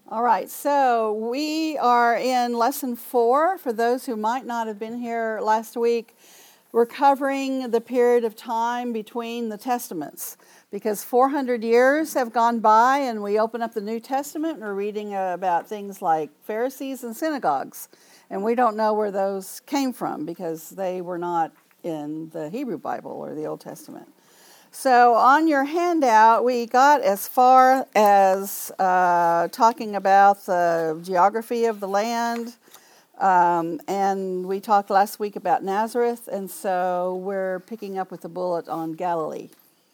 All right, so we are in lesson 4. For those who might not have been here last week, we're covering the period of time between the Testaments because 400 years have gone by and we open up the New Testament and we're reading about things like Pharisees and synagogues. And we don't know where those came from because they were not in the Hebrew Bible or the Old Testament. So on your handout, we got as far as talking about the geography of the land, and we talked last week about Nazareth, and so we're picking up with the bullet on Galilee.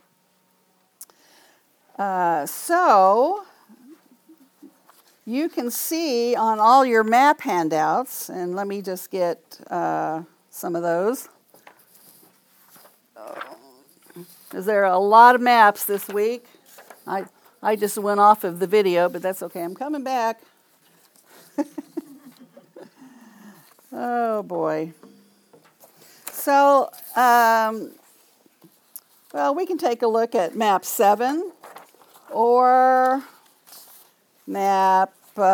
So you can see on all your map handouts, and let me just get some of those. Because there are a lot of maps this week. I just went off of the video, but that's okay. I'm coming back. Oh, boy. So, well, we can take a look at map 7 or map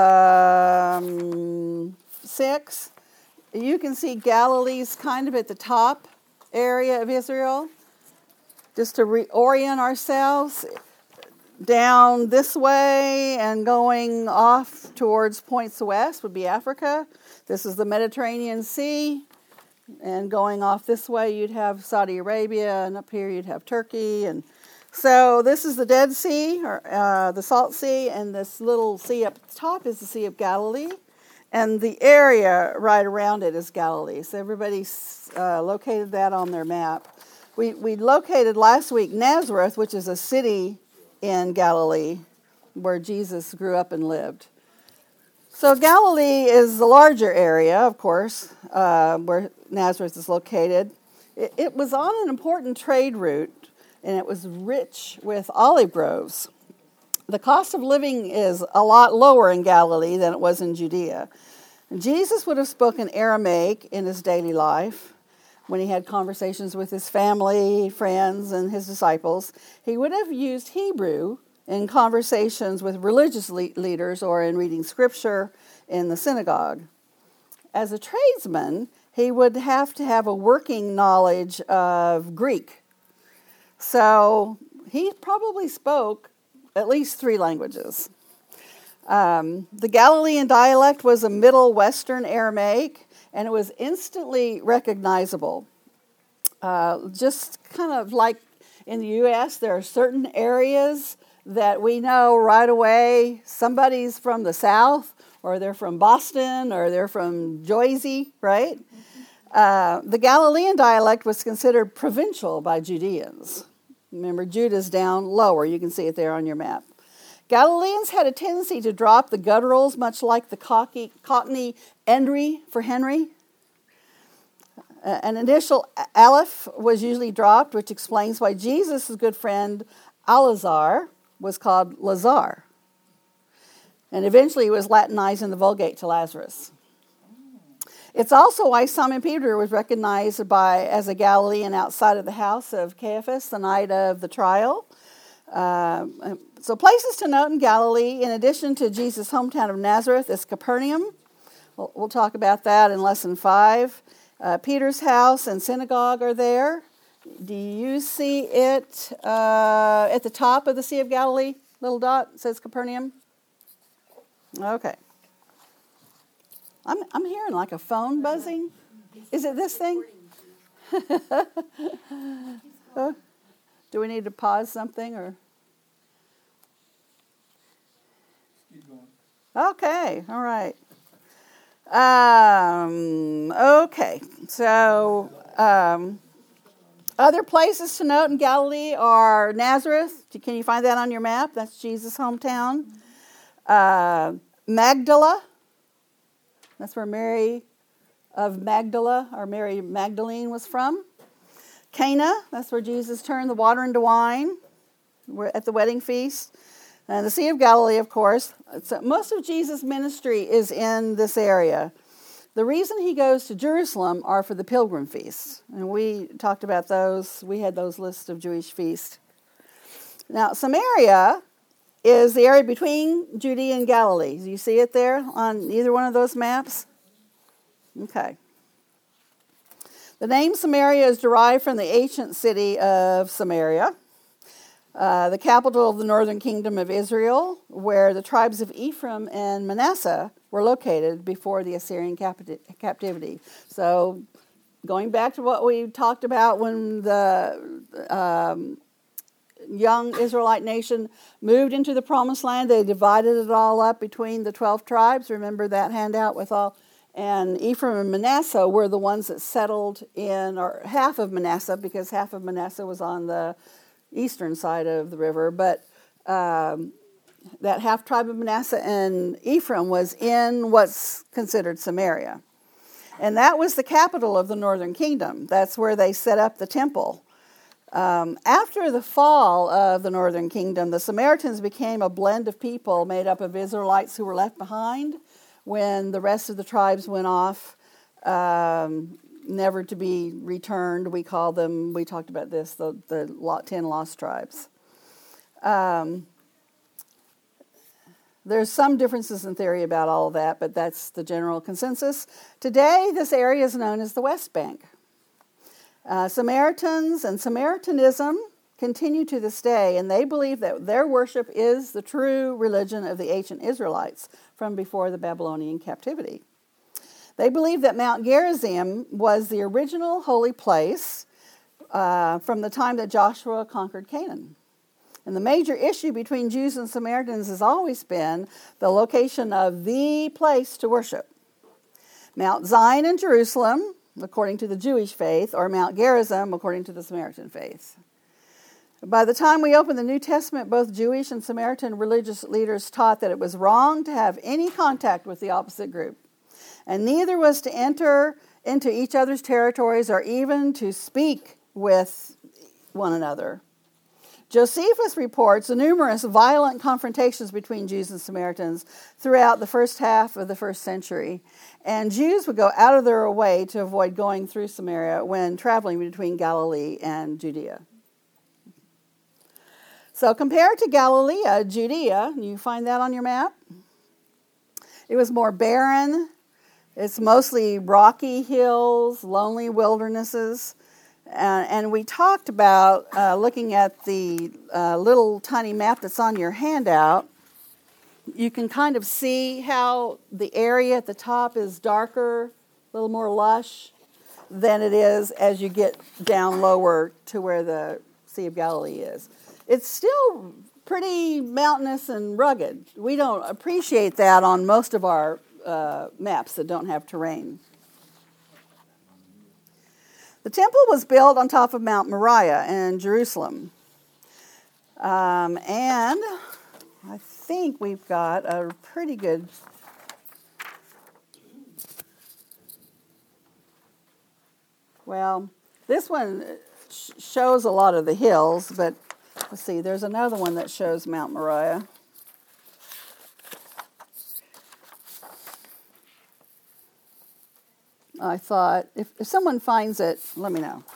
6. You can see Galilee's kind of at the top area of Israel. Just to reorient ourselves, down this way and going off towards points west would be Africa. This is the Mediterranean Sea. And going off this way, you'd have Saudi Arabia, and up here you'd have Turkey. And so this is the Dead Sea, or the Salt Sea, and this little sea up top is the Sea of Galilee. And the area right around it is Galilee. So everybody's located that on their map. We located last week Nazareth, which is a city in Galilee where Jesus grew up and lived. So Galilee is the larger area, of course, where Nazareth is located. It was on an important trade route, and it was rich with olive groves. The cost of living is a lot lower in Galilee than it was in Judea. Jesus would have spoken Aramaic in his daily life. When he had conversations with his family, friends, and his disciples, he would have used Hebrew in conversations with religious leaders or in reading scripture in the synagogue. As a tradesman, he would have to have a working knowledge of Greek. So he probably spoke at least 3 languages. The Galilean dialect was a Middle Western Aramaic, and it was instantly recognizable. Just kind of like in the U.S., there are certain areas that we know right away somebody's from the South, or they're from Boston, or they're from Jersey, right? The Galilean dialect was considered provincial by Judeans. Remember, Judah's down lower. You can see it there on your map. Galileans had a tendency to drop the gutturals, much like the Cockney Henry for Henry. An initial aleph was usually dropped, which explains why Jesus' good friend Alazar was called Lazar. And eventually it was Latinized in the Vulgate to Lazarus. It's also why Simon Peter was recognized as a Galilean outside of the house of Caiaphas the night of the trial. So places to note in Galilee, in addition to Jesus' hometown of Nazareth, is Capernaum. We'll talk about that in lesson 5. Peter's house and synagogue are there. Do you see it at the top of the Sea of Galilee? Little dot says Capernaum. Okay. I'm hearing like a phone buzzing. Is it this thing? Do we need to pause something or? Keep going. Okay, all right. Okay, so other places to note in Galilee are Nazareth. Can you find that on your map? That's Jesus' hometown. Magdala. That's where Mary of Magdala, or Mary Magdalene, was from. Cana, that's where Jesus turned the water into wine. We're at the wedding feast. And the Sea of Galilee, of course. So most of Jesus' ministry is in this area. The reason he goes to Jerusalem are for the pilgrim feasts. And we talked about those. We had those lists of Jewish feasts. Now, Samaria is the area between Judea and Galilee. Do you see it there on either one of those maps? Okay. The name Samaria is derived from the ancient city of Samaria, the capital of the northern kingdom of Israel, where the tribes of Ephraim and Manasseh were located before the Assyrian captivity. So going back to what we talked about when the young Israelite nation moved into the promised land, they divided it all up between the 12 tribes. Remember that handout with all? And Ephraim and Manasseh were the ones that settled in, or half of Manasseh, because half of Manasseh was on the eastern side of the river. But that half tribe of Manasseh and Ephraim was in what's considered Samaria. And that was the capital of the northern kingdom. That's where they set up the temple. After the fall of the northern kingdom, the Samaritans became a blend of people made up of Israelites who were left behind when the rest of the tribes went off, never to be returned. We call them, we talked about this, the 10 lost tribes. There's some differences in theory about all of that, but that's the general consensus. Today, this area is known as the West Bank. Samaritans and Samaritanism continue to this day, and they believe that their worship is the true religion of the ancient Israelites from before the Babylonian captivity. They believe that Mount Gerizim was the original holy place from the time that Joshua conquered Canaan. And the major issue between Jews and Samaritans has always been the location of the place to worship. Mount Zion in Jerusalem, according to the Jewish faith, or Mount Gerizim, according to the Samaritan faith. By the time we opened the New Testament, both Jewish and Samaritan religious leaders taught that it was wrong to have any contact with the opposite group, and neither was to enter into each other's territories or even to speak with one another. Josephus reports numerous violent confrontations between Jews and Samaritans throughout the first half of the first century, and Jews would go out of their way to avoid going through Samaria when traveling between Galilee and Judea. So compared to Galilee, Judea, you find that on your map? It was more barren. It's mostly rocky hills, lonely wildernesses. And we talked about looking at the little tiny map that's on your handout. You can kind of see how the area at the top is darker, a little more lush than it is as you get down lower to where the Sea of Galilee is. It's still pretty mountainous and rugged. We don't appreciate that on most of our maps that don't have terrain. The temple was built on top of Mount Moriah in Jerusalem. And I think we've got a pretty good... Well, this one shows a lot of the hills, but let's see, there's another one that shows Mount Moriah. I thought, if someone finds it, let me know.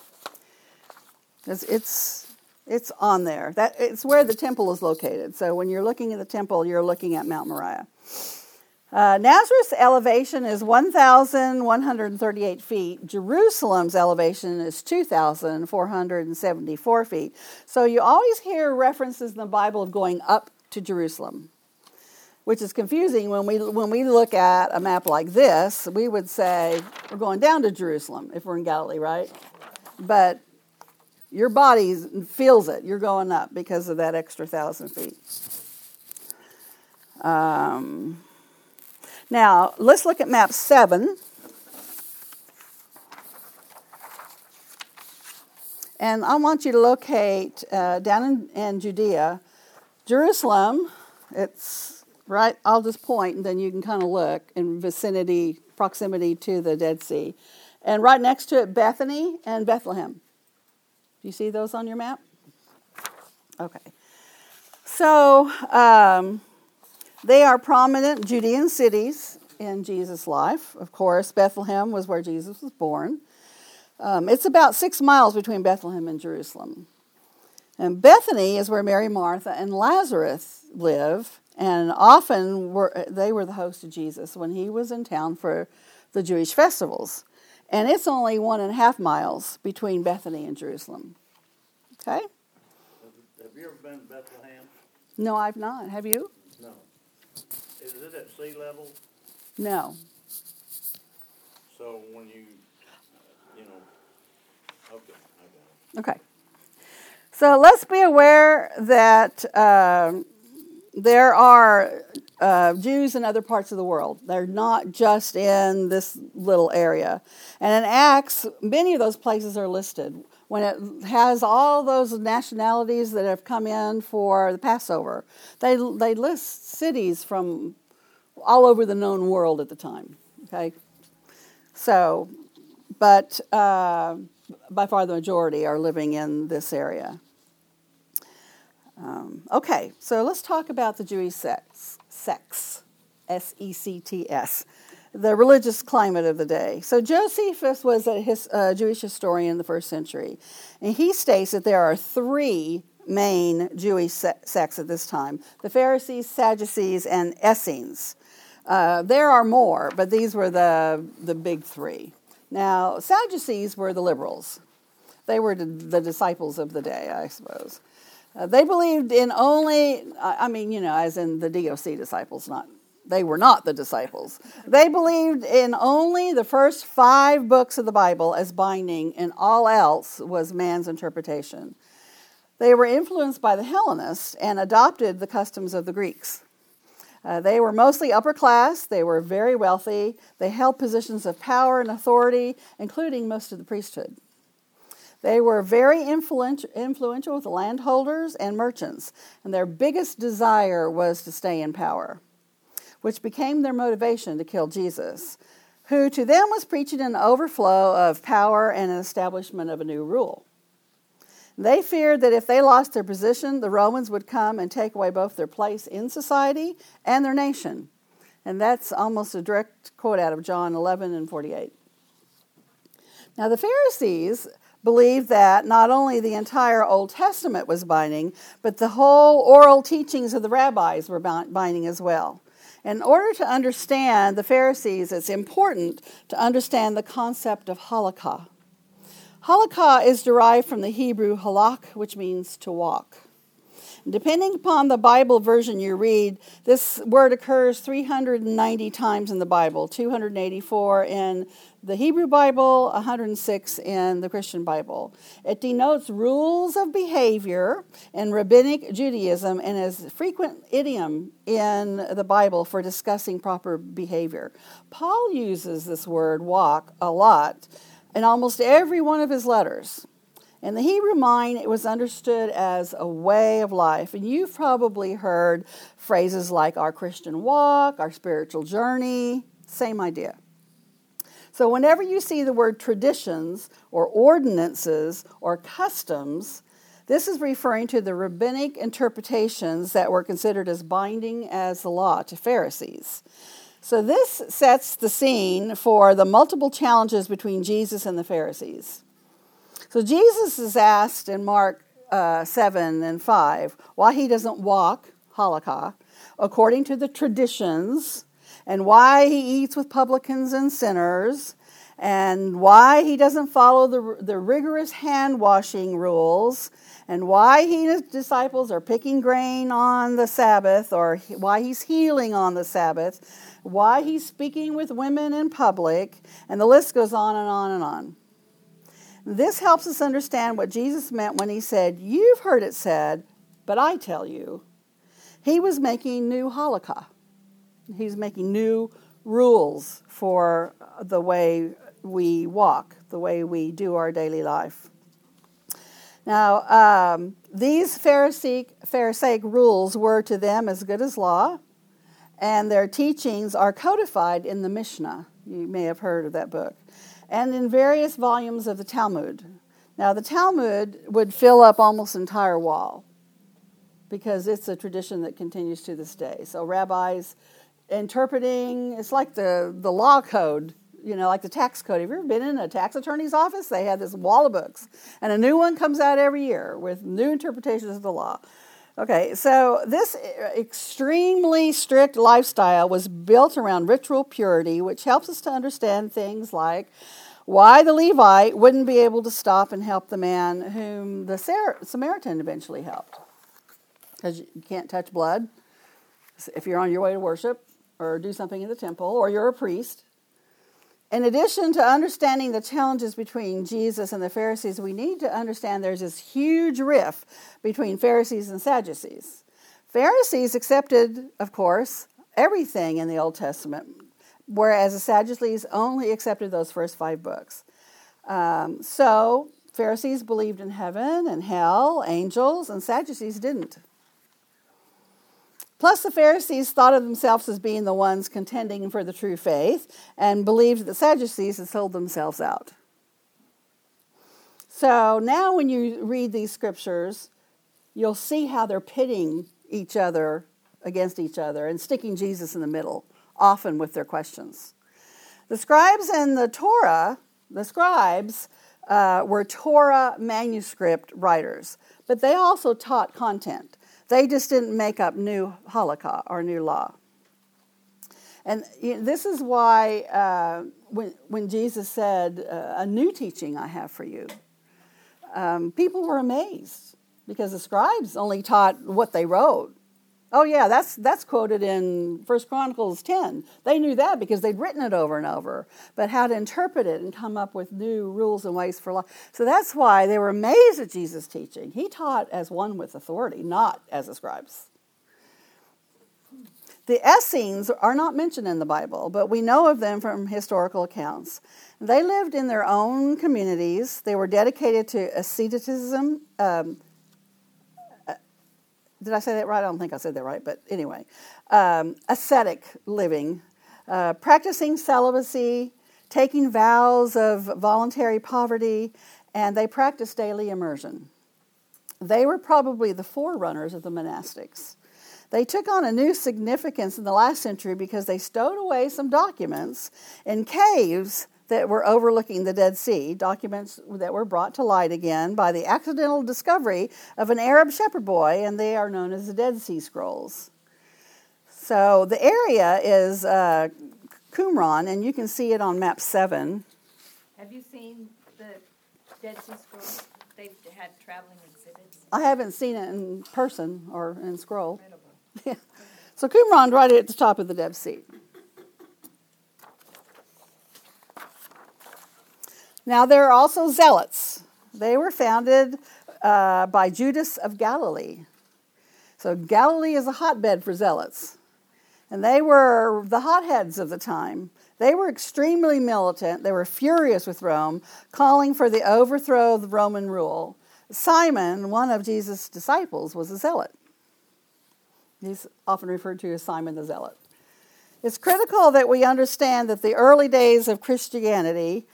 It's on there. It's where the temple is located. So when you're looking at the temple, you're looking at Mount Moriah. Nazareth's elevation is 1,138 feet. Jerusalem's elevation is 2,474 feet. So you always hear references in the Bible of going up to Jerusalem, which is confusing. When we look at a map like this, we would say we're going down to Jerusalem if we're in Galilee, right? But your body feels it. You're going up because of that extra 1,000 feet. Now, let's look at map 7. And I want you to locate down in Judea, Jerusalem. It's right, I'll just point and then you can kind of look in proximity to the Dead Sea. And right next to it, Bethany and Bethlehem. Do you see those on your map? Okay. So they are prominent Judean cities in Jesus' life. Of course, Bethlehem was where Jesus was born. It's about 6 miles between Bethlehem and Jerusalem. And Bethany is where Mary, Martha, and Lazarus live, and often they were the host of Jesus when he was in town for the Jewish festivals. And it's only 1.5 miles between Bethany and Jerusalem. Okay? Have you ever been to Bethlehem? No, I've not. Have you? No. Is it at sea level? No. So when you know, okay, I got it. Okay. So let's be aware that there are Jews in other parts of the world. They're not just in this little area. And in Acts, many of those places are listed. When it has all those nationalities that have come in for the Passover, they list cities from all over the known world at the time. Okay? So, but by far the majority are living in this area. Okay, so let's talk about the Jewish sects, S-E-C-T-S, the religious climate of the day. So Josephus was a Jewish historian in the first century, and he states that there are 3 main Jewish sects at this time: the Pharisees, Sadducees, and Essenes. There are more, but these were the big 3. Now, Sadducees were the liberals. They were the disciples of the day, I suppose. They believed in only, as in the DOC disciples, they were not the disciples. They believed in only the first 5 books of the Bible as binding, and all else was man's interpretation. They were influenced by the Hellenists and adopted the customs of the Greeks. They were mostly upper class. They were very wealthy. They held positions of power and authority, including most of the priesthood. They were very influential with the landholders and merchants, and their biggest desire was to stay in power, which became their motivation to kill Jesus, who to them was preaching an overflow of power and an establishment of a new rule. They feared that if they lost their position, the Romans would come and take away both their place in society and their nation. And that's almost a direct quote out of John 11:48. Now the Pharisees believed that not only the entire Old Testament was binding, but the whole oral teachings of the rabbis were binding as well. In order to understand the Pharisees, it's important to understand the concept of halakha. Halakha is derived from the Hebrew halak, which means to walk. Depending upon the Bible version you read, this word occurs 390 times in the Bible, 284 in the Hebrew Bible, 106 in the Christian Bible. It denotes rules of behavior in Rabbinic Judaism and is a frequent idiom in the Bible for discussing proper behavior. Paul uses this word walk a lot in almost every one of his letters. In the Hebrew mind, it was understood as a way of life. And you've probably heard phrases like our Christian walk, our spiritual journey, same idea. So whenever you see the word traditions or ordinances or customs, this is referring to the rabbinic interpretations that were considered as binding as the law to Pharisees. So this sets the scene for the multiple challenges between Jesus and the Pharisees. So Jesus is asked in Mark 7 and 5 why he doesn't walk, halakha, according to the traditions, and why he eats with publicans and sinners, and why he doesn't follow the rigorous hand-washing rules, and why he and his disciples are picking grain on the Sabbath, or why he's healing on the Sabbath, why he's speaking with women in public, and the list goes on and on and on. This helps us understand what Jesus meant when he said, "You've heard it said, but I tell you." He was making new halakha. He's making new rules for the way we walk, the way we do our daily life. Now, these Pharisaic rules were to them as good as law, and their teachings are codified in the Mishnah. You may have heard of that book. And in various volumes of the Talmud. Now, the Talmud would fill up almost the entire wall because it's a tradition that continues to this day. So rabbis interpreting, it's like the law code, like the tax code. Have you ever been in a tax attorney's office? They have this wall of books, and a new one comes out every year with new interpretations of the law. Okay, so this extremely strict lifestyle was built around ritual purity, which helps us to understand things like why the Levite wouldn't be able to stop and help the man whom the Samaritan eventually helped. Because you can't touch blood if you're on your way to worship or do something in the temple, or you're a priest. In addition to understanding the challenges between Jesus and the Pharisees, we need to understand there's this huge rift between Pharisees and Sadducees. Pharisees accepted, of course, everything in the Old Testament, whereas the Sadducees only accepted those first 5 books. So Pharisees believed in heaven and hell, angels, and Sadducees didn't. Plus, the Pharisees thought of themselves as being the ones contending for the true faith and believed that the Sadducees had sold themselves out. So now when you read these scriptures, you'll see how they're pitting each other against each other and sticking Jesus in the middle, often with their questions. The scribes and the scribes were Torah manuscript writers, but they also taught content. They just didn't make up new halakha or new law. And this is why when Jesus said, a new teaching I have for you, people were amazed because the scribes only taught what they wrote. Oh yeah, that's quoted in 1 Chronicles 10. They knew that because they'd written it over and over. But how to interpret it and come up with new rules and ways for life. So that's why they were amazed at Jesus' teaching. He taught as one with authority, not as the scribes. The Essenes are not mentioned in the Bible, but we know of them from historical accounts. They lived in their own communities. They were dedicated to asceticism. Did I say that right? I don't think I said that right, but anyway. Ascetic living, practicing celibacy, taking vows of voluntary poverty, and they practiced daily immersion. They were probably the forerunners of the monastics. They took on a new significance in the last century because they stowed away some documents in caves that were overlooking the Dead Sea, documents that were brought to light again by the accidental discovery of an Arab shepherd boy, and they are known as the Dead Sea Scrolls. So the area is Qumran, and you can see it on map 7. Have you seen the Dead Sea Scrolls? They've had traveling exhibits. I haven't seen it in person or in scroll. Incredible. Yeah. So Qumran right at the top of the Dead Sea. Now, there are also zealots. They were founded by Judas of Galilee. So Galilee is a hotbed for zealots. And they were the hotheads of the time. They were extremely militant. They were furious with Rome, calling for the overthrow of Roman rule. Simon, one of Jesus' disciples, was a zealot. He's often referred to as Simon the Zealot. It's critical that we understand that the early days of Christianity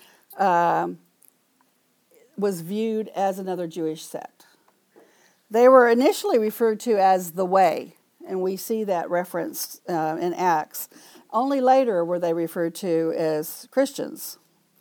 was viewed as another Jewish sect. They were initially referred to as the Way, and we see that referenced in Acts. Only later were they referred to as Christians.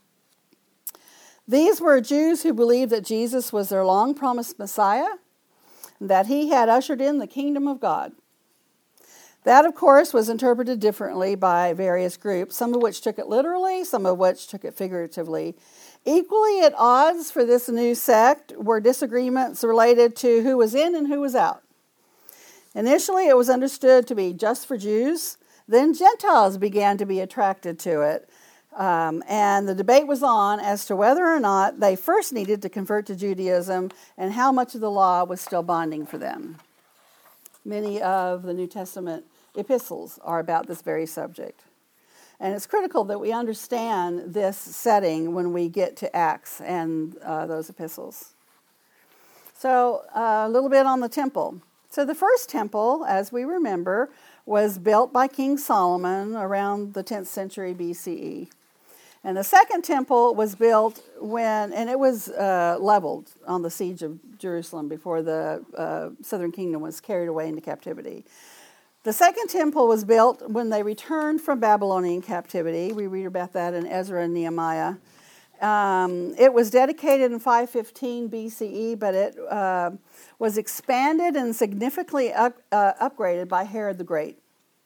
These were Jews who believed that Jesus was their long-promised Messiah, and that he had ushered in the kingdom of God. That, of course, was interpreted differently by various groups, some of which took it literally, some of which took it figuratively. Equally at odds for this new sect were disagreements related to who was in and who was out. Initially, it was understood to be just for Jews. Then Gentiles began to be attracted to it. And the debate was on as to whether or not they first needed to convert to Judaism and how much of the law was still binding for them. Many of the New Testament epistles are about this very subject. And it's critical that we understand this setting when we get to Acts and those epistles. So a little bit on the temple. So the first temple, as we remember, was built by King Solomon around the 10th century BCE. And the second temple was built and it was leveled on the siege of Jerusalem before the southern kingdom was carried away into captivity. The second temple was built when they returned from Babylonian captivity. We read about that in Ezra and Nehemiah. It was dedicated in 515 BCE, but it was expanded and significantly upgraded by Herod the Great.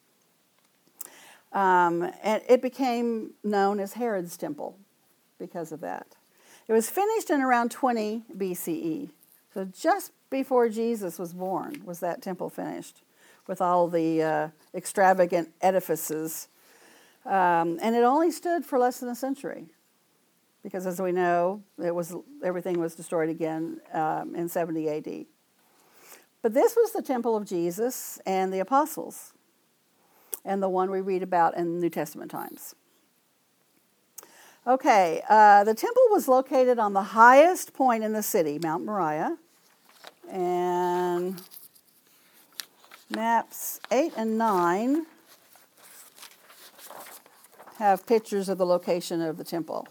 And it became known as Herod's Temple because of that. It was finished in around 20 BCE. So just before Jesus was born was that temple finished with all the extravagant edifices. And it only stood for less than a century because, as we know, everything was destroyed again in 70 AD. But this was the temple of Jesus and the apostles, and the one we read about in New Testament times. Okay, the temple was located on the highest point in the city, Mount Moriah, and maps 8 and 9 have pictures of the location of the temple.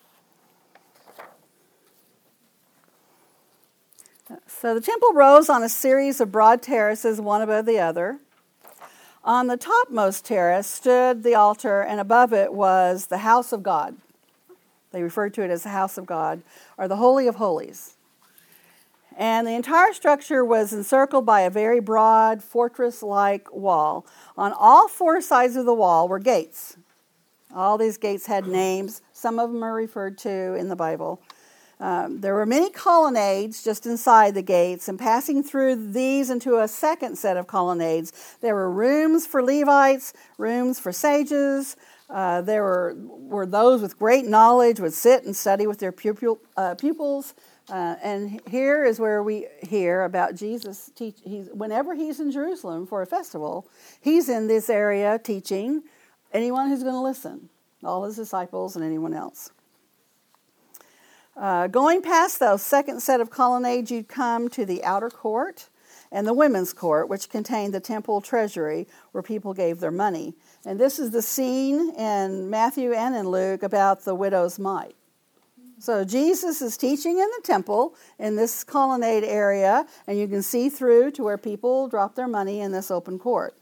So the temple rose on a series of broad terraces, one above the other. On the topmost terrace stood the altar, and above it was the house of God. They referred to it as the house of God, or the Holy of Holies. And the entire structure was encircled by a very broad fortress-like wall. On all four sides of the wall were gates. All these gates had names. Some of them are referred to in the Bible. There were many colonnades just inside the gates, and passing through these into a second set of colonnades, there were rooms for Levites, rooms for sages. There were those with great knowledge would sit and study with their pupils. And here is where we hear about Jesus teach. Whenever he's in Jerusalem for a festival, he's in this area teaching anyone who's going to listen, all his disciples and anyone else. Going past those second set of colonnades, you'd come to the outer court and the women's court, which contained the temple treasury where people gave their money. And this is the scene in Matthew and in Luke about the widow's mite. So Jesus is teaching in the temple in this colonnade area, and you can see through to where people drop their money in this open court.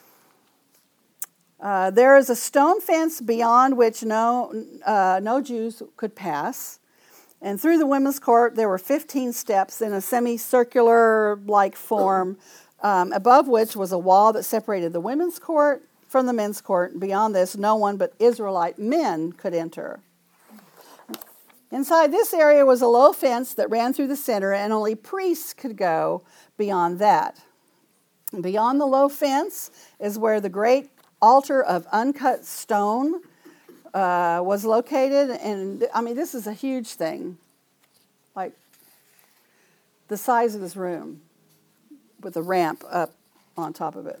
There is a stone fence beyond which no Jews could pass. And through the women's court, there were 15 steps in a semicircular-like form, above which was a wall that separated the women's court from the men's court. Beyond this, no one but Israelite men could enter. Inside this area was a low fence that ran through the center, and only priests could go beyond that. Beyond the low fence is where the great altar of uncut stone was located, and I mean, this is a huge thing, like the size of this room, with a ramp up on top of it.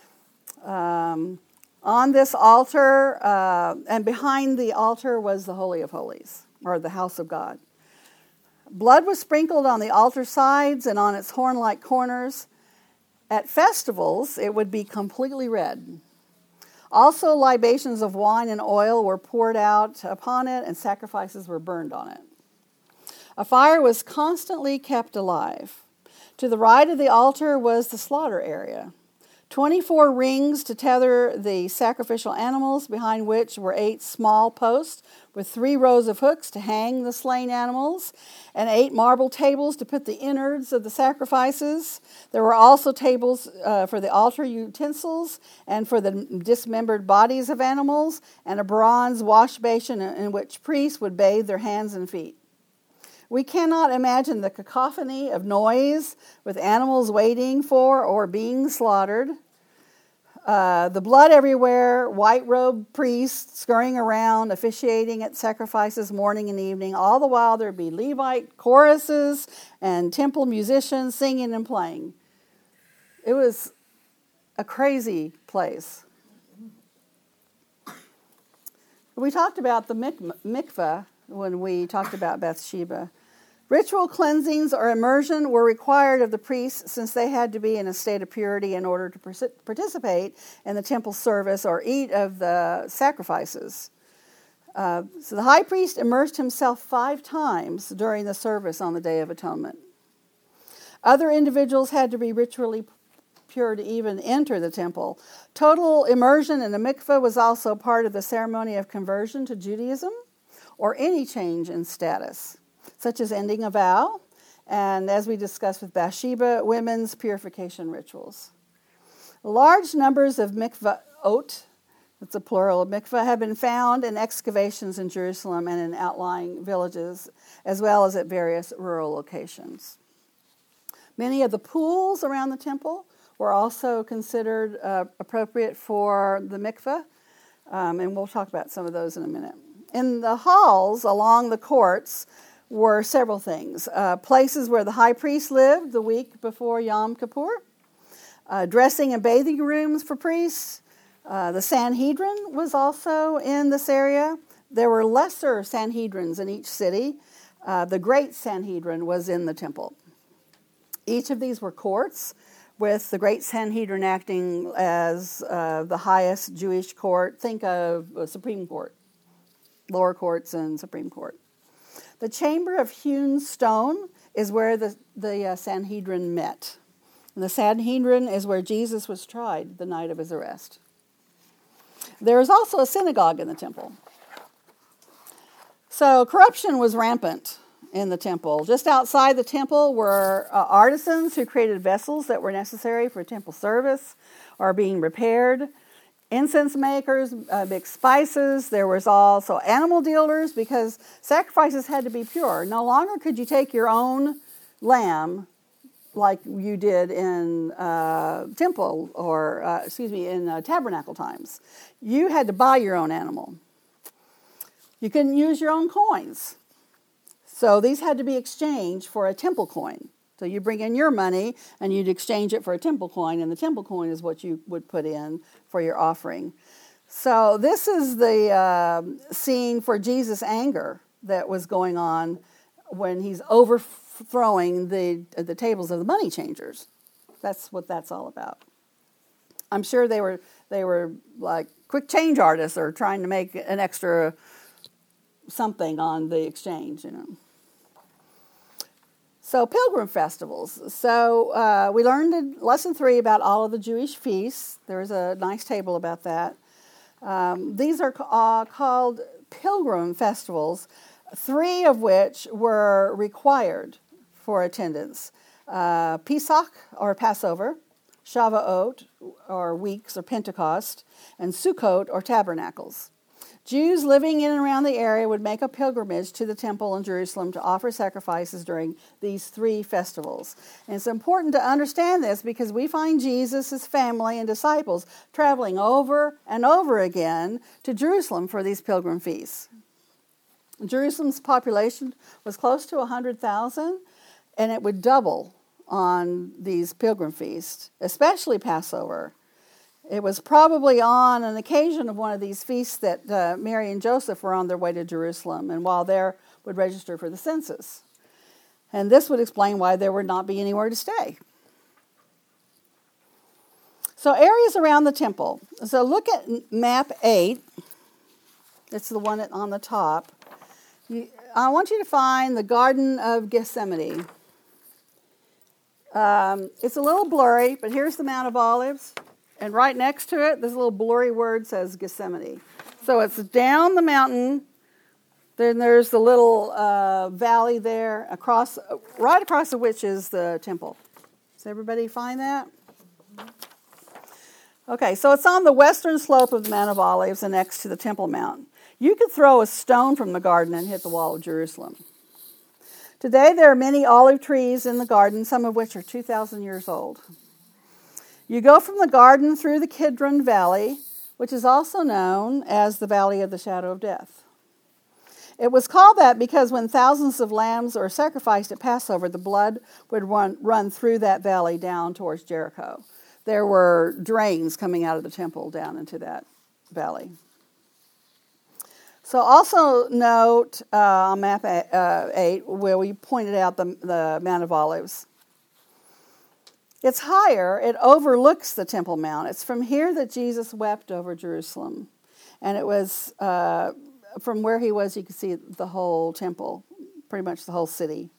On this altar, and behind the altar was the Holy of Holies, or the house of God. Blood was sprinkled on the altar sides and on its horn-like corners. At festivals, it would be completely red. Also, libations of wine and oil were poured out upon it, and sacrifices were burned on it. A fire was constantly kept alive. To the right of the altar was the slaughter area. 24 rings to tether the sacrificial animals, behind which were 8 small posts with 3 rows of hooks to hang the slain animals, and 8 marble tables to put the innards of the sacrifices. There were also tables for the altar utensils and for the dismembered bodies of animals, and a bronze wash basin in which priests would bathe their hands and feet. We cannot imagine the cacophony of noise with animals waiting for or being slaughtered. The blood everywhere, white-robed priests scurrying around, officiating at sacrifices morning and evening. All the while there'd be Levite choruses and temple musicians singing and playing. It was a crazy place. We talked about the mikveh when we talked about Bathsheba. Ritual cleansings or immersion were required of the priests since they had to be in a state of purity in order to participate in the temple service or eat of the sacrifices. So the high priest immersed himself 5 times during the service on the Day of Atonement. Other individuals had to be ritually pure to even enter the temple. Total immersion in the mikveh was also part of the ceremony of conversion to Judaism, or any change in status, such as ending a vow, and as we discussed with Bathsheba, women's purification rituals. Large numbers of mikvaot, that's a plural of mikvah, have been found in excavations in Jerusalem and in outlying villages, as well as at various rural locations. Many of the pools around the temple were also considered appropriate for the mikveh, and we'll talk about some of those in a minute. In the halls along the courts were several things. Places where the high priest lived the week before Yom Kippur, dressing and bathing rooms for priests. The Sanhedrin was also in this area. There were lesser Sanhedrins in each city. The Great Sanhedrin was in the temple. Each of these were courts, with the Great Sanhedrin acting as the highest Jewish court. Think of a Supreme Court, lower courts and Supreme Court. The chamber of hewn stone is where the Sanhedrin met. And the Sanhedrin is where Jesus was tried the night of his arrest. There is also a synagogue in the temple. So corruption was rampant in the temple. Just outside the temple were artisans who created vessels that were necessary for temple service or being repaired. Incense makers mixed spices. There was also animal dealers because sacrifices had to be pure. No longer could you take your own lamb like you did in temple or, in tabernacle times. You had to buy your own animal. You couldn't use your own coins. So these had to be exchanged for a temple coin. So you bring in your money and you'd exchange it for a temple coin, and the temple coin is what you would put in for your offering. So this is the scene for Jesus' anger that was going on when he's overthrowing the tables of the money changers. That's what that's all about. I'm sure they were like quick change artists or trying to make an extra something on the exchange, So pilgrim festivals. So we learned in lesson 3 about all of the Jewish feasts. There's a nice table about that. These are called pilgrim festivals, 3 of which were required for attendance. Pesach, or Passover, Shavuot, or weeks, or Pentecost, and Sukkot, or tabernacles. Jews living in and around the area would make a pilgrimage to the temple in Jerusalem to offer sacrifices during these 3 festivals. And it's important to understand this because we find Jesus, his family, and disciples traveling over and over again to Jerusalem for these pilgrim feasts. Jerusalem's population was close to 100,000, and it would double on these pilgrim feasts, especially Passover. It was probably on an occasion of one of these feasts that Mary and Joseph were on their way to Jerusalem, and while there would register for the census. And this would explain why there would not be anywhere to stay. So areas around the temple. So look at map 8. It's the one on the top. I want you to find the Garden of Gethsemane. It's a little blurry, but here's the Mount of Olives. And right next to it, this little blurry word says Gethsemane. So it's down the mountain. Then there's the little valley there, right across of which is the temple. Does everybody find that? Okay, so it's on the western slope of the Mount of Olives and next to the Temple Mount. You could throw a stone from the garden and hit the wall of Jerusalem. Today there are many olive trees in the garden, some of which are 2,000 years old. You go from the garden through the Kidron Valley, which is also known as the Valley of the Shadow of Death. It was called that because when thousands of lambs were sacrificed at Passover, the blood would run through that valley down towards Jericho. There were drains coming out of the temple down into that valley. So also note on map 8 where we pointed out the Mount of Olives. It's higher. It overlooks the Temple Mount. It's from here that Jesus wept over Jerusalem. And it was from where he was, you could see the whole temple, pretty much the whole city.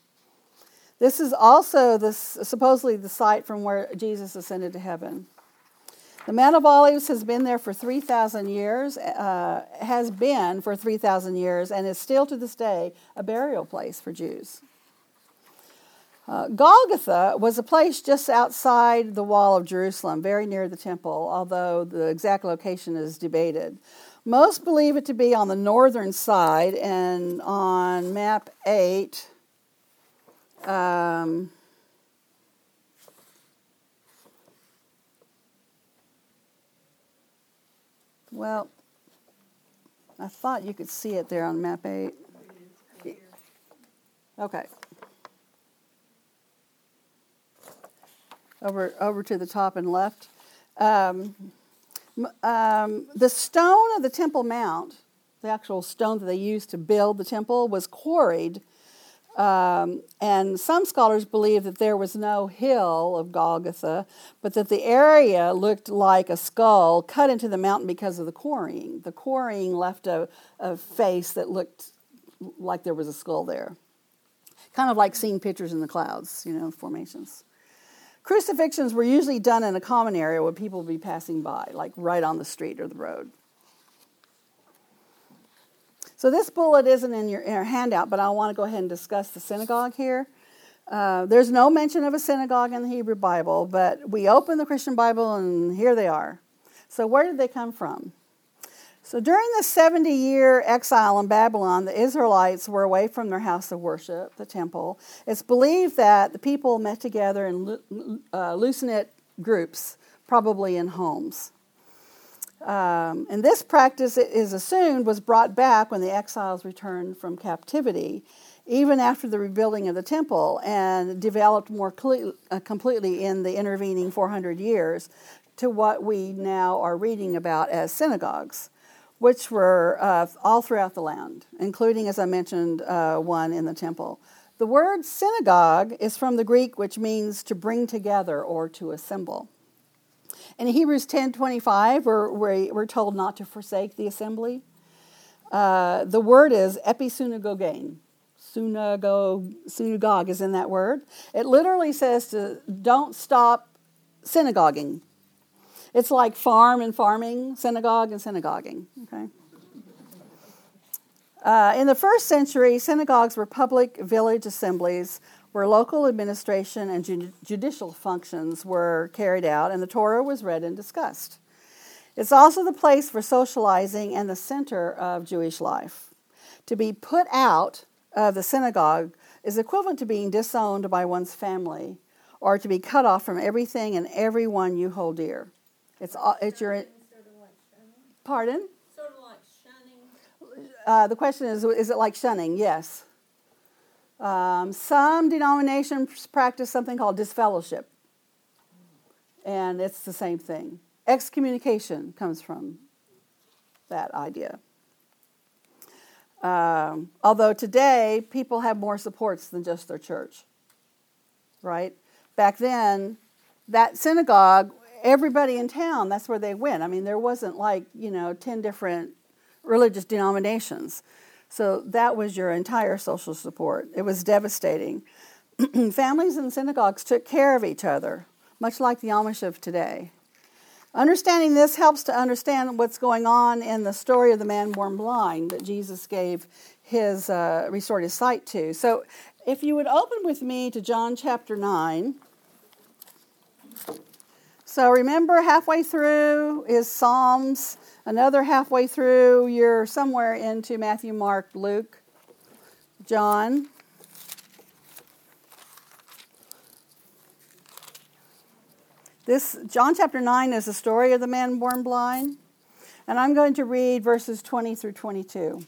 This is also supposedly the site from where Jesus ascended to heaven. The Mount of Olives has been there for 3,000 years, has been for 3,000 years, and is still to this day a burial place for Jews. Golgotha was a place just outside the wall of Jerusalem, very near the temple, although the exact location is debated. Most believe it to be on the northern side, and on map 8, well, I thought you could see it there on map 8. Okay. Over to the top and left. The stone of the Temple Mount, the actual stone that they used to build the temple, was quarried. And some scholars believe that there was no hill of Golgotha, but that the area looked like a skull cut into the mountain because of the quarrying. The quarrying left a face that looked like there was a skull there. Kind of like seeing pictures in the clouds, formations. Crucifixions were usually done in a common area where people would be passing by, like right on the street or the road. So this bullet isn't in your handout, but I want to go ahead and discuss the synagogue here. There's no mention of a synagogue in the Hebrew Bible, but we open the Christian Bible and here they are. So where did they come from? So during the 70-year exile in Babylon, the Israelites were away from their house of worship, the temple. It's believed that the people met together in loose-knit groups, probably in homes. And this practice, it is assumed, was brought back when the exiles returned from captivity, even after the rebuilding of the temple, and developed more completely in the intervening 400 years to what we now are reading about as synagogues, which were all throughout the land, including, as I mentioned, one in the temple. The word synagogue is from the Greek, which means to bring together or to assemble. In Hebrews 10:25, we're told not to forsake the assembly. The word is episynagogein. Synagogue is in that word. It literally says to don't stop synagoguing. It's like farm and farming, synagogue and synagoguing. Okay. In the first century, synagogues were public village assemblies where local administration and judicial functions were carried out, and the Torah was read and discussed. It's also the place for socializing and the center of Jewish life. To be put out of the synagogue is equivalent to being disowned by one's family, or to be cut off from everything and everyone you hold dear. It's your. Pardon? Sort of like shunning. The question is it like shunning? Yes. Some denominations practice something called disfellowship, and it's the same thing. Excommunication comes from that idea. Although today, people have more supports than just their church, right? Back then, that synagogue, everybody in town, that's where they went. I mean, there wasn't 10 different religious denominations. So that was your entire social support. It was devastating. Families in synagogues took care of each other, much like the Amish of today. Understanding this helps to understand what's going on in the story of the man born blind that Jesus gave his restored his sight to. So if you would open with me to John chapter 9. So remember, halfway through is Psalms. Another halfway through, you're somewhere into Matthew, Mark, Luke, John. This John chapter 9 is the story of the man born blind. And I'm going to read verses 20 through 22.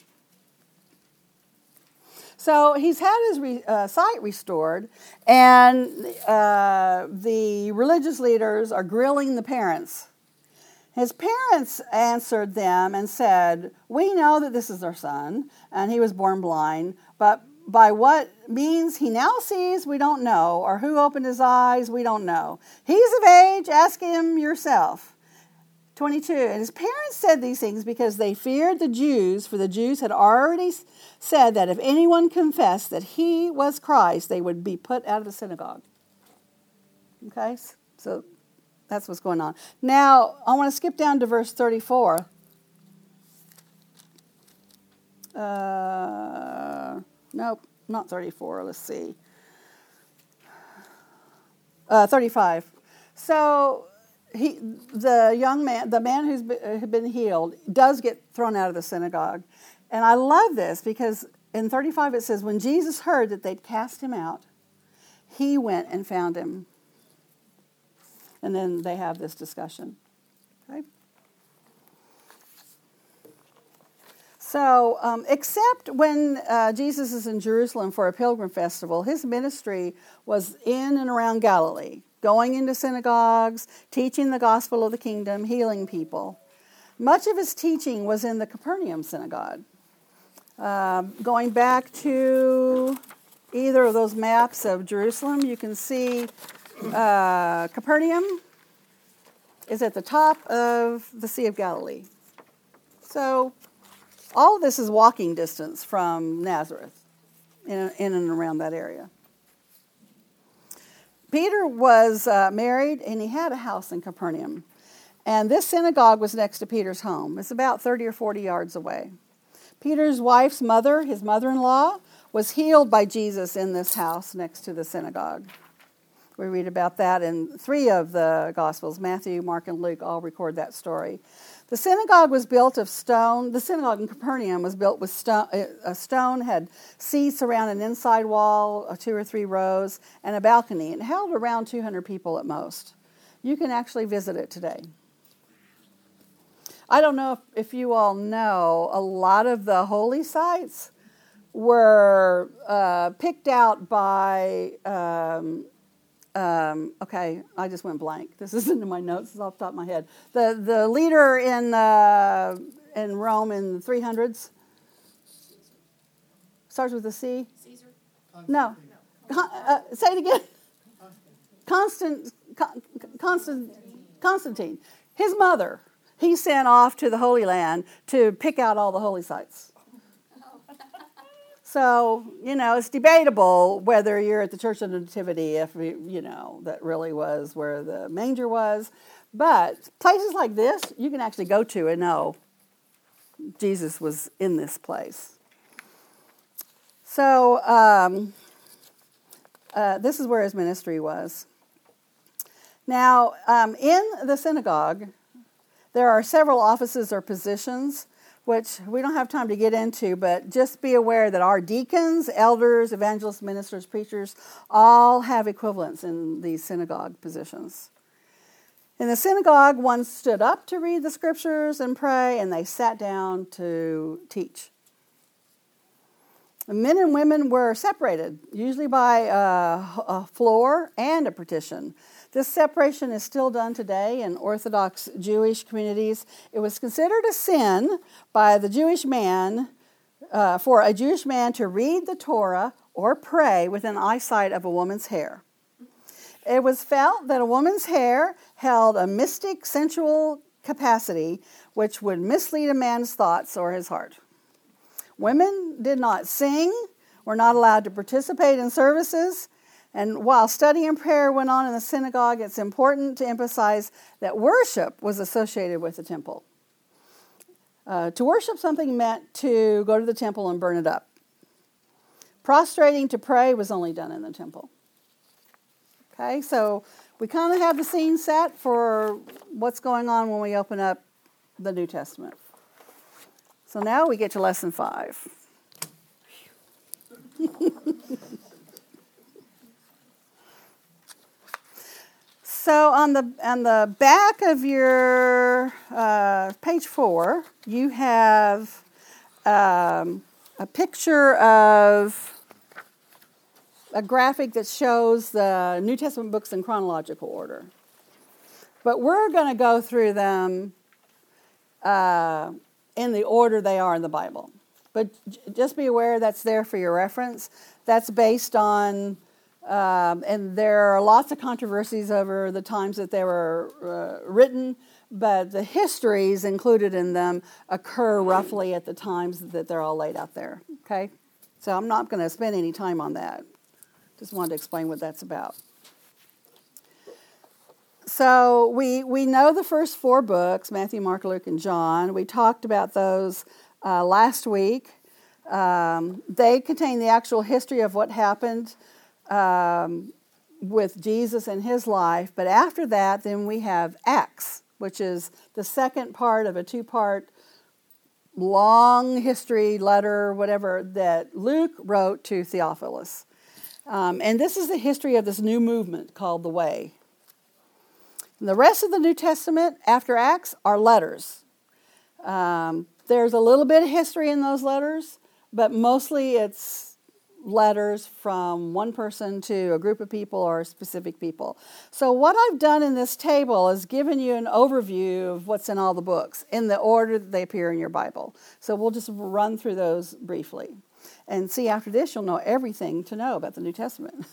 So he's had his sight restored, and the religious leaders are grilling the parents. His parents answered them and said, "We know that this is our son, and he was born blind, but by what means he now sees, we don't know, or who opened his eyes, we don't know. He's of age, ask him yourself." 22, and his parents said these things because they feared the Jews, for the Jews had already said that if anyone confessed that he was Christ, they would be put out of the synagogue. Okay, so That's what's going on. Now, I want to skip down to verse 34. Nope, not 34. Let's see. 35. So the man who's been healed, does get thrown out of the synagogue. And I love this because in 35 it says, when Jesus heard that they'd cast him out, he went and found him. And then they have this discussion. Okay? So, except when Jesus is in Jerusalem for a pilgrim festival, his ministry was in and around Galilee, going into synagogues, teaching the gospel of the kingdom, healing people. Much of his teaching was in the Capernaum synagogue. Going back to either of those maps of Jerusalem, you can see Capernaum is at the top of the Sea of Galilee. So all of this is walking distance from Nazareth, in and around that area. Peter was married, and he had a house in Capernaum. And this synagogue was next to Peter's home. It's about 30 or 40 yards away. Peter's wife's mother, his mother-in-law, was healed by Jesus in this house next to the synagogue. We read about that in 3 of the Gospels. Matthew, Mark, and Luke all record that story. The synagogue was built of stone. The synagogue in Capernaum was built with stone. A stone had seats around an inside wall, 2 or 3 rows, and a balcony. It held around 200 people at most. You can actually visit it today. I don't know if you all know, a lot of the holy sites were picked out by... okay, I just went blank. This isn't in my notes. It's off the top of my head. The leader in Rome in the 300s starts with a C. Caesar? No. Say it again. Constantine. His mother. He sent off to the Holy Land to pick out all the holy sites. So, it's debatable whether you're at the Church of the Nativity, if, that really was where the manger was. But places like this, you can actually go to and know Jesus was in this place. So, this is where his ministry was. Now, in the synagogue, there are several offices or positions, which we don't have time to get into, but just be aware that our deacons, elders, evangelists, ministers, preachers, all have equivalents in these synagogue positions. In the synagogue, one stood up to read the scriptures and pray, and they sat down to teach. Men and women were separated, usually by a floor and a partition. This separation is still done today in Orthodox Jewish communities. It was considered a sin by the Jewish man, for a Jewish man to read the Torah or pray within eyesight of a woman's hair. It was felt that a woman's hair held a mystic, sensual capacity which would mislead a man's thoughts or his heart. Women did not sing, were not allowed to participate in services, and while study and prayer went on in the synagogue, it's important to emphasize that worship was associated with the temple. To worship something meant to go to the temple and burn it up. Prostrating to pray was only done in the temple. Okay, so we kind of have the scene set for what's going on when we open up the New Testament. So now we get to lesson 5. So on the back of your page 4, you have a picture of a graphic that shows the New Testament books in chronological order. But we're going to go through them in the order they are in the Bible. But just be aware that's there for your reference. That's based on... and there are lots of controversies over the times that they were written, but the histories included in them occur roughly at the times that they're all laid out there. Okay? So I'm not going to spend any time on that. Just wanted to explain what that's about. So we know the first 4 books, Matthew, Mark, Luke, and John. We talked about those last week. They contain the actual history of what happened with Jesus and his life. But after that, then we have Acts, which is the second part of a 2-part long history letter, whatever, that Luke wrote to Theophilus. And this is the history of this new movement called the Way. And the rest of the New Testament after Acts are letters. There's a little bit of history in those letters, but mostly it's letters from one person to a group of people or specific people. So what I've done in this table is given you an overview of what's in all the books in the order that they appear in your Bible. So we'll just run through those briefly. And see, after this, you'll know everything to know about the New Testament.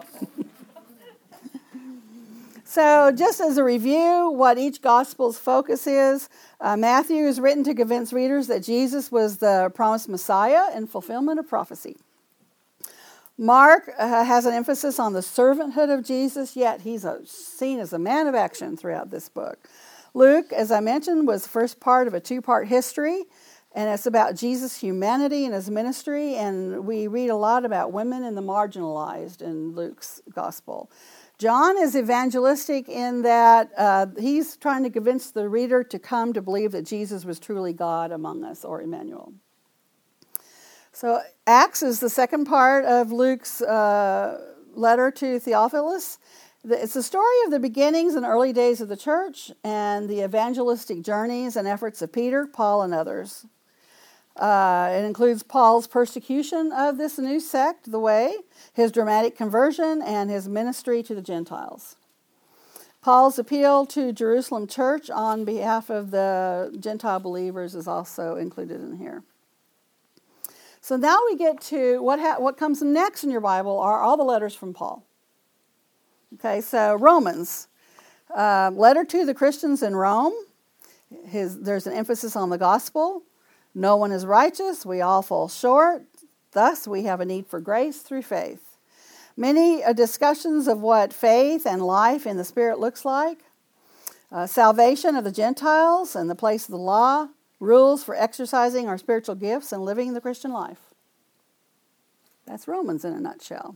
So just as a review, what each gospel's focus is, Matthew is written to convince readers that Jesus was the promised Messiah in fulfillment of prophecy. Mark has an emphasis on the servanthood of Jesus, yet he's seen as a man of action throughout this book. Luke, as I mentioned, was the first part of a 2-part history, and it's about Jesus' humanity and his ministry, and we read a lot about women and the marginalized in Luke's gospel. John is evangelistic in that he's trying to convince the reader to come to believe that Jesus was truly God among us, or Emmanuel. So Acts is the second part of Luke's letter to Theophilus. It's the story of the beginnings and early days of the church and the evangelistic journeys and efforts of Peter, Paul, and others. It includes Paul's persecution of this new sect, the Way, his dramatic conversion, and his ministry to the Gentiles. Paul's appeal to Jerusalem church on behalf of the Gentile believers is also included in here. So now we get to what comes next in your Bible are all the letters from Paul. Okay, so Romans, letter to the Christians in Rome. There's an emphasis on the gospel. No one is righteous. We all fall short. Thus, we have a need for grace through faith. Many discussions of what faith and life in the Spirit looks like. Salvation of the Gentiles and the place of the law. Rules for exercising our spiritual gifts and living the Christian life. That's Romans in a nutshell.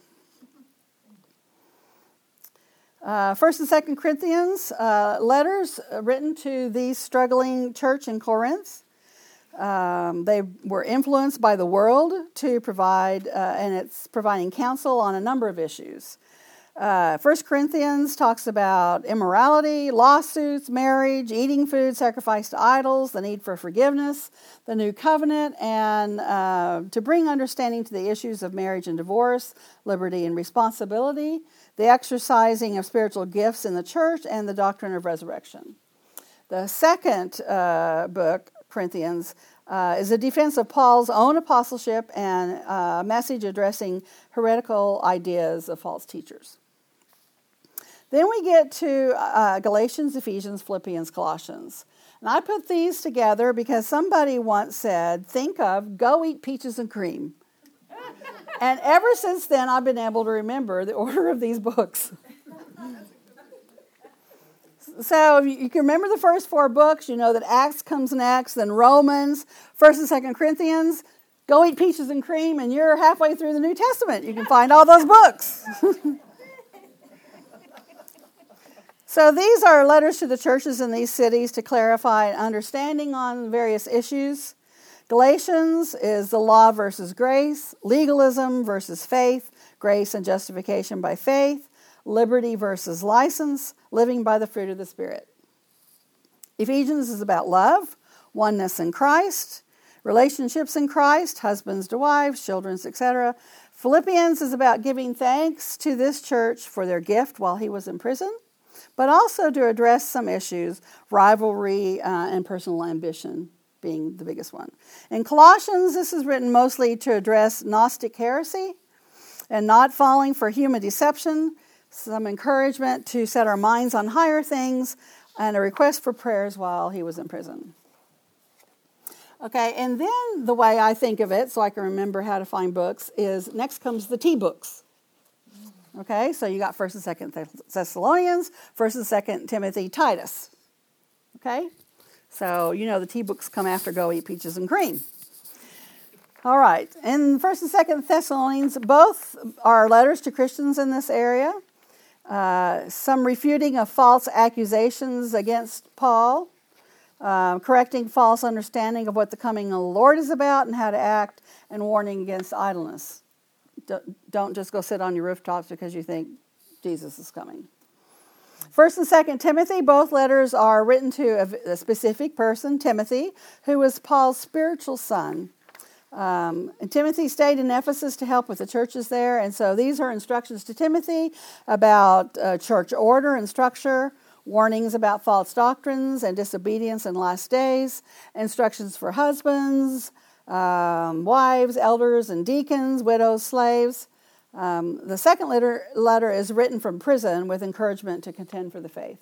1st and 2nd Corinthians, letters written to the struggling church in Corinth. They were influenced by the world to provide, and it's providing counsel on a number of issues. 1 Corinthians talks about immorality, lawsuits, marriage, eating food sacrificed to idols, the need for forgiveness, the new covenant, and to bring understanding to the issues of marriage and divorce, liberty and responsibility, the exercising of spiritual gifts in the church, and the doctrine of resurrection. The second book, Corinthians, is a defense of Paul's own apostleship and a message addressing heretical ideas of false teachers. Then we get to Galatians, Ephesians, Philippians, Colossians. And I put these together because somebody once said, think of, go eat peaches and cream. And ever since then, I've been able to remember the order of these books. So if you can remember the first 4 books, you know that Acts comes next, then Romans, 1st and 2nd Corinthians. Go eat peaches and cream, and you're halfway through the New Testament. You can find all those books. So these are letters to the churches in these cities to clarify understanding on various issues. Galatians is the law versus grace, legalism versus faith, grace and justification by faith, liberty versus license, living by the fruit of the Spirit. Ephesians is about love, oneness in Christ, relationships in Christ, husbands to wives, children, etc. Philippians is about giving thanks to this church for their gift while he was in prison, but also to address some issues, rivalry and personal ambition being the biggest one. In Colossians, this is written mostly to address Gnostic heresy and not falling for human deception, some encouragement to set our minds on higher things, and a request for prayers while he was in prison. Okay, and then the way I think of it, so I can remember how to find books, is next comes the T books. Okay, so you got 1st and 2nd Thessalonians, 1st and 2nd Timothy, Titus. Okay, so you know the tea books come after Go Eat Peaches and Cream. All right, in 1st and 2nd Thessalonians, both are letters to Christians in this area. Some refuting of false accusations against Paul, correcting false understanding of what the coming of the Lord is about and how to act, and warning against idleness. Don't just go sit on your rooftops because you think Jesus is coming. 1st and 2nd Timothy, both letters are written to a specific person, Timothy, who was Paul's spiritual son. And Timothy stayed in Ephesus to help with the churches there, and so these are instructions to Timothy about church order and structure, warnings about false doctrines and disobedience in last days, instructions for husbands, wives, elders, and deacons, widows, slaves. The second letter is written from prison with encouragement to contend for the faith.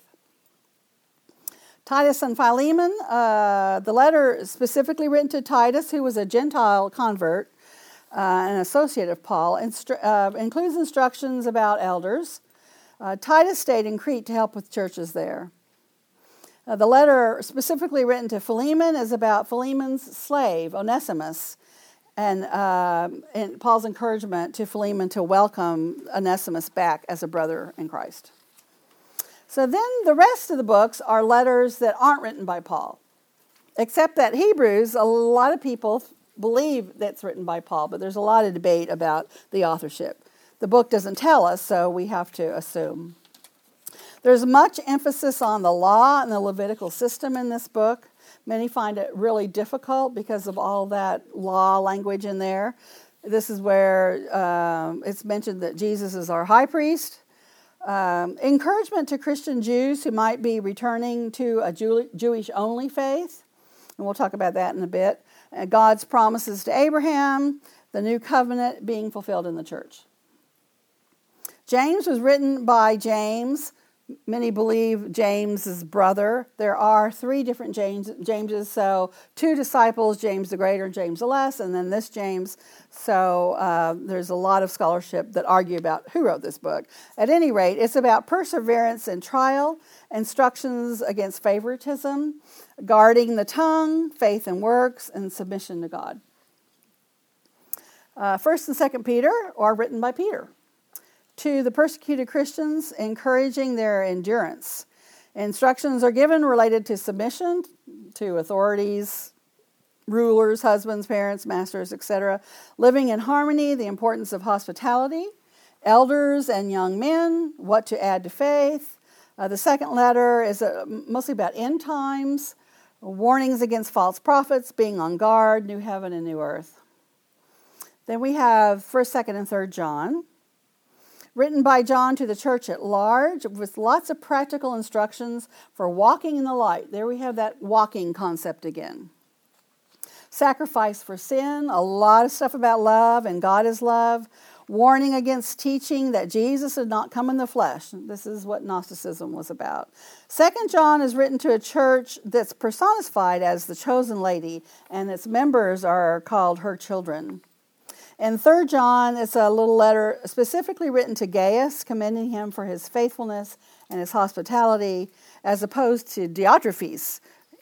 Titus and Philemon, the letter is specifically written to Titus, who was a Gentile convert, an associate of Paul, includes instructions about elders. Titus stayed in Crete to help with churches there. The letter specifically written to Philemon is about Philemon's slave, Onesimus, and Paul's encouragement to Philemon to welcome Onesimus back as a brother in Christ. So then the rest of the books are letters that aren't written by Paul, except that Hebrews, a lot of people believe that's written by Paul, but there's a lot of debate about the authorship. The book doesn't tell us, so we have to assume. There's much emphasis on the law and the Levitical system in this book. Many find it really difficult because of all that law language in there. This is where it's mentioned that Jesus is our high priest. Encouragement to Christian Jews who might be returning to a Jewish-only faith, and we'll talk about that in a bit. God's promises to Abraham, the new covenant being fulfilled in the church. James was written by James. Many believe James's brother. There are 3 different Jameses, so 2 disciples, James the Greater and James the Less, and then this James. So there's a lot of scholarship that argue about who wrote this book. At any rate, it's about perseverance in trial, instructions against favoritism, guarding the tongue, faith and works, and submission to God. 1st and 2nd Peter are written by Peter to the persecuted Christians, encouraging their endurance. Instructions are given related to submission to authorities, rulers, husbands, parents, masters, etc. Living in harmony, the importance of hospitality, elders and young men, what to add to faith. The second letter is mostly about end times, warnings against false prophets, being on guard, new heaven and new earth. Then we have 1st, 2nd, and 3rd John, written by John to the church at large with lots of practical instructions for walking in the light. There we have that walking concept again. Sacrifice for sin, a lot of stuff about love and God is love. Warning against teaching that Jesus did not come in the flesh. This is what Gnosticism was about. 2nd John is written to a church that's personified as the chosen lady, and its members are called her children. And 3rd John is a little letter specifically written to Gaius, commending him for his faithfulness and his hospitality, as opposed to Diotrephes,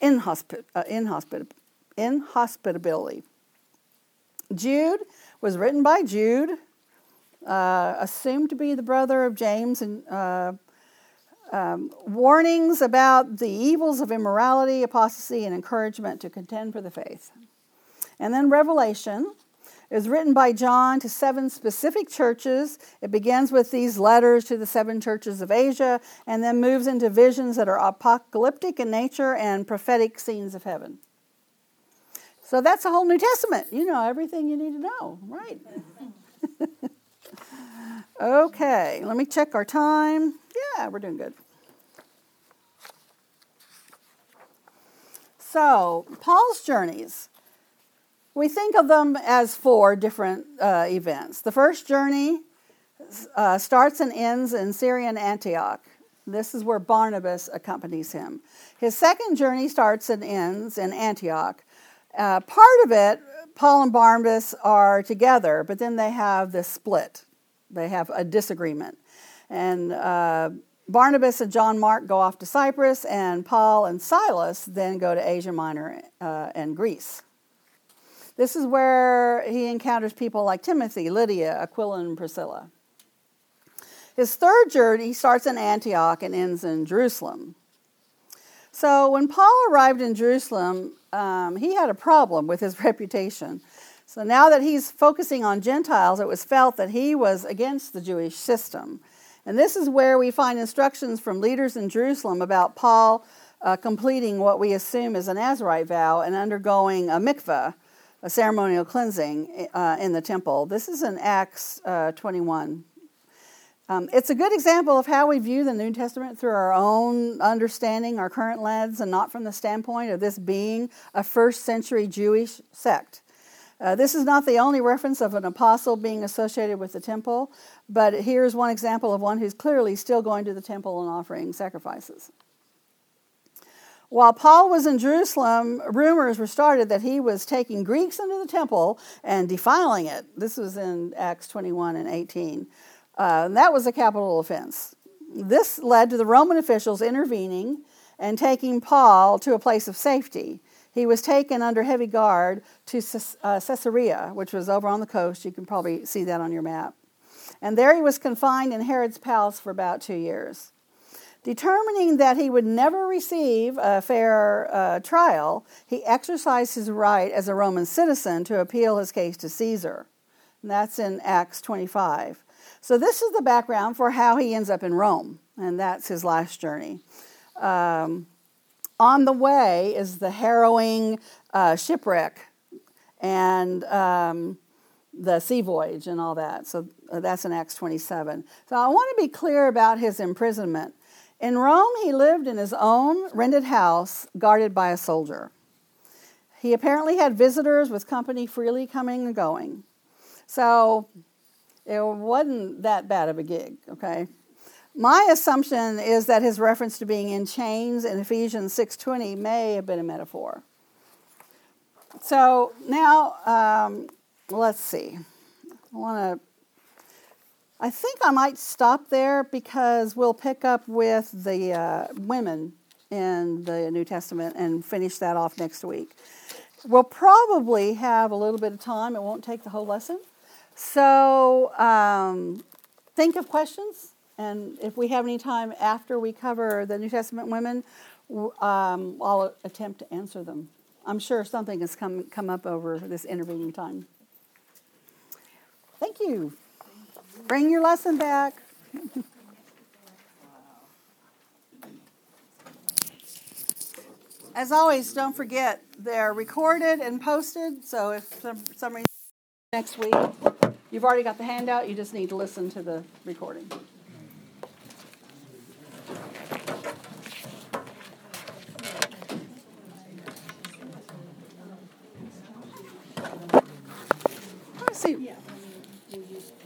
inhospitability. Jude was written by Jude, assumed to be the brother of James, and warnings about the evils of immorality, apostasy, and encouragement to contend for the faith. And then Revelation is written by John to 7 specific churches. It begins with these letters to the 7 churches of Asia and then moves into visions that are apocalyptic in nature and prophetic scenes of heaven. So that's the whole New Testament. You know everything you need to know, right? Okay, let me check our time. Yeah, we're doing good. So, Paul's journeys. We think of them as 4 different events. The first journey starts and ends in Syrian Antioch. This is where Barnabas accompanies him. His second journey starts and ends in Antioch. Part of it, Paul and Barnabas are together, but then they have this split. They have a disagreement. And Barnabas and John Mark go off to Cyprus, and Paul and Silas then go to Asia Minor and Greece. This is where he encounters people like Timothy, Lydia, Aquila, and Priscilla. His third journey starts in Antioch and ends in Jerusalem. So when Paul arrived in Jerusalem, he had a problem with his reputation. So now that he's focusing on Gentiles, it was felt that he was against the Jewish system. And this is where we find instructions from leaders in Jerusalem about Paul completing what we assume is a Nazirite vow and undergoing a mikveh, a ceremonial cleansing in the temple. This is in Acts 21. It's a good example of how we view the New Testament through our own understanding, our current lens, and not from the standpoint of this being a first century Jewish sect. This is not the only reference of an apostle being associated with the temple, but here's one example of one who's clearly still going to the temple and offering sacrifices. While Paul was in Jerusalem, rumors were started that he was taking Greeks into the temple and defiling it. This was in Acts 21 and 18. That was a capital offense. This led to the Roman officials intervening and taking Paul to a place of safety. He was taken under heavy guard to Caesarea, which was over on the coast. You can probably see that on your map. And there he was confined in Herod's palace for about 2 years. Determining that he would never receive a fair trial, he exercised his right as a Roman citizen to appeal his case to Caesar. And that's in Acts 25. So this is the background for how he ends up in Rome, and that's his last journey. On the way is the harrowing shipwreck and the sea voyage and all that. So that's in Acts 27. So I want to be clear about his imprisonment. In Rome, he lived in his own rented house, guarded by a soldier. He apparently had visitors with company freely coming and going. So it wasn't that bad of a gig, okay? My assumption is that his reference to being in chains in Ephesians 6:20 may have been a metaphor. So now, let's see. I think I might stop there because we'll pick up with the women in the New Testament and finish that off next week. We'll probably have a little bit of time. It won't take the whole lesson. So think of questions, and if we have any time after we cover the New Testament women, I'll attempt to answer them. I'm sure something has come up over this intervening time. Thank you. Bring your lesson back. As always, don't forget, they're recorded and posted, so if for some reason next week, you've already got the handout, you just need to listen to the recording. Let's see.